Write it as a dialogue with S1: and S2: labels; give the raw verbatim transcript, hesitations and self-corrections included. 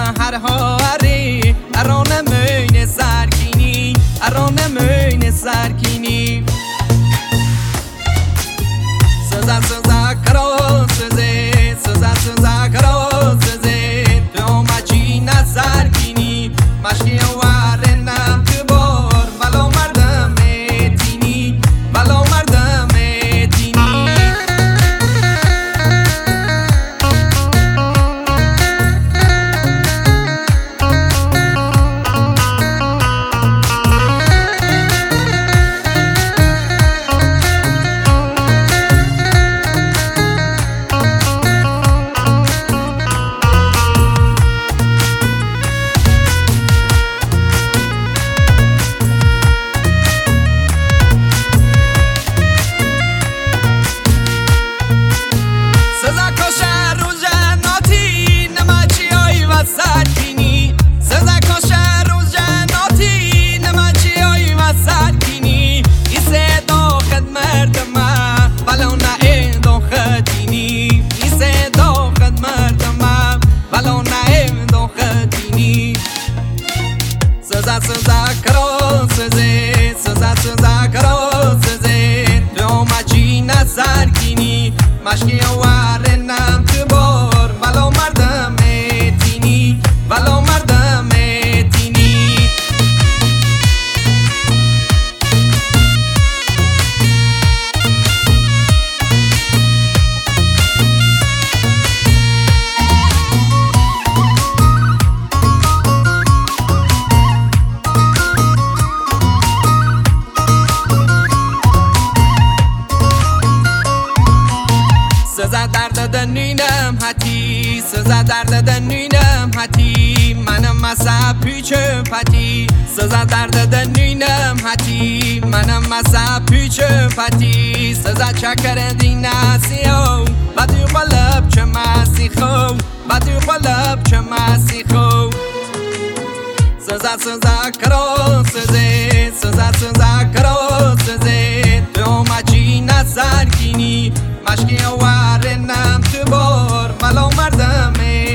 S1: هر هاری اران مین سرکینی اران مین سرکینی سزا سزا کرو سزه سزا سزا کرو سزه تو مچی نسرکینی مشکی وارنم کبار ولو مردم تینی ولو مردم تینی سزا سزا کرو سزه سزا سزا کرو سزه تو مچی نسرکینی مشکی وارنم کبار ولو مردم تینی ولو مردم تینی سزا درد دنینم حتی سزا درد دنینم حتی منم مسا پیچ پتی سزا درد دنینم حتی منم مسا پیچ پتی سزا چکر دیناسیو بدی قلب چه مسیخو بدی قلب چه مسیخو سزا سزا کرو سزه سزا سزا کرو سزه تو مچی نسرکینی مشکی وارنم تو بار ولو مردم